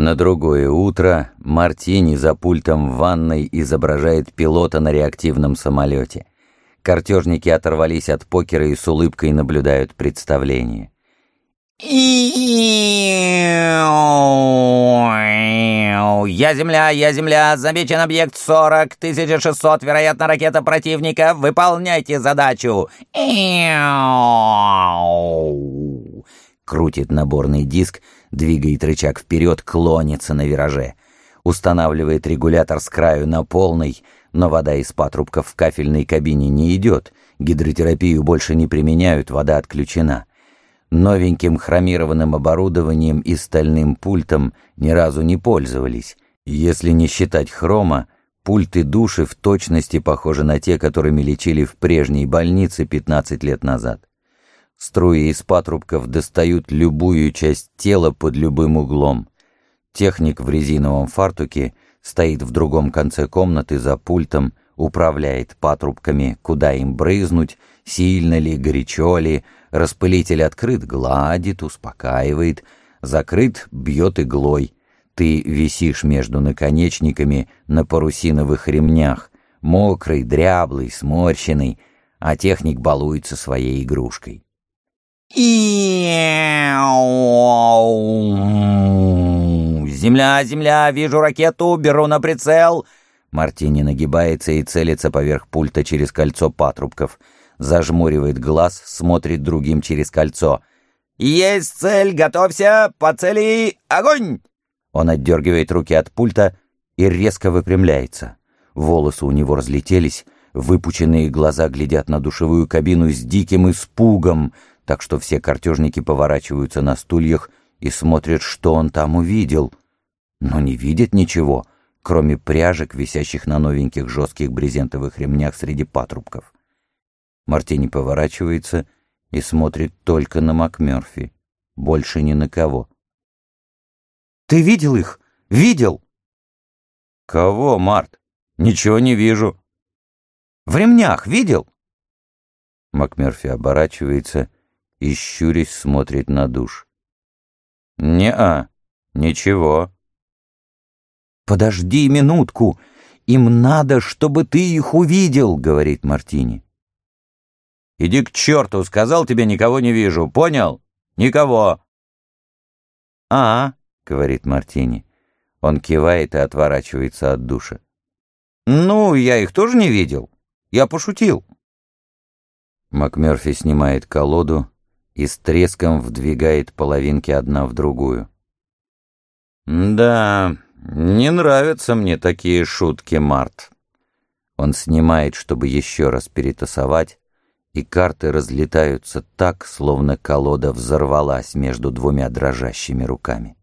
На другое утро Мартини за пультом в ванной изображает пилота на реактивном самолете. Картежники оторвались от покера и с улыбкой наблюдают представление. «Я Земля, замечен объект 40 600, вероятно, ракета противника, выполняйте задачу!» Крутит наборный диск, двигает рычаг вперед, клонится на вираже. Устанавливает регулятор с краю на полный, но вода из патрубков в кафельной кабине не идет, гидротерапию больше не применяют, вода отключена. Новеньким хромированным оборудованием и стальным пультом ни разу не пользовались. Если не считать хрома, пульты души в точности похожи на те, которыми лечили в прежней больнице 15 лет назад. Струи из патрубков достают любую часть тела под любым углом. Техник в резиновом фартуке стоит в другом конце комнаты за пультом, управляет патрубками, куда им брызнуть, сильно ли, горячо ли, распылитель открыт, гладит, успокаивает, закрыт, бьет иглой. Ты висишь между наконечниками на парусиновых ремнях, мокрый, дряблый, сморщенный, а техник балуется своей игрушкой. «Земля, вижу ракету, беру на прицел!» Мартини нагибается и целится поверх пульта через кольцо патрубков. Зажмуривает глаз, смотрит другим через кольцо. «Есть цель, готовься, по цели, огонь!» Он отдергивает руки от пульта и резко выпрямляется. Волосы у него разлетелись, выпученные глаза глядят на душевую кабину с диким испугом, так что все картежники поворачиваются на стульях и смотрят, что он там увидел. Но не видят ничего, кроме пряжек, висящих на новеньких жестких брезентовых ремнях среди патрубков. Мартини поворачивается и смотрит только на МакМёрфи, больше ни на кого. «Ты видел их? Видел?» «Кого, Март? Ничего не вижу». «В ремнях видел?» МакМёрфи оборачивается и, щурясь, смотрит на душ. «Не-а, ничего». «Подожди минутку, им надо, чтобы ты их увидел», — говорит Мартини. «Иди к черту, сказал тебе, никого не вижу, понял? Никого». «А, — говорит Мартини. Он кивает и отворачивается от душа. «Ну, я их тоже не видел. Я пошутил». МакМёрфи снимает колоду и с треском вдвигает половинки одна в другую. «Да, не нравятся мне такие шутки, Март». Он снимает, чтобы еще раз перетасовать, и карты разлетаются так, словно колода взорвалась между двумя дрожащими руками.